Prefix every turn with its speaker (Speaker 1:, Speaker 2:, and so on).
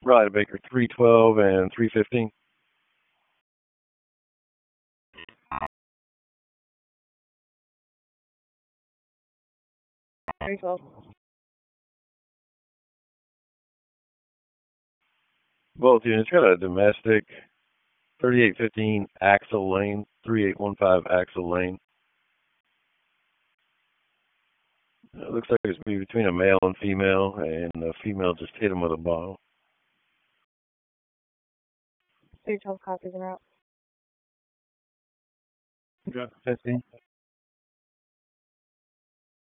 Speaker 1: Right, Baker 312 and 315.
Speaker 2: Very cool.
Speaker 1: Both units got a domestic 3815 Axle Lane, 3815 Axle Lane. It looks like it's between a male and female, and the female just hit him with a bottle.
Speaker 2: 312 copies are out.
Speaker 1: Yeah, 15.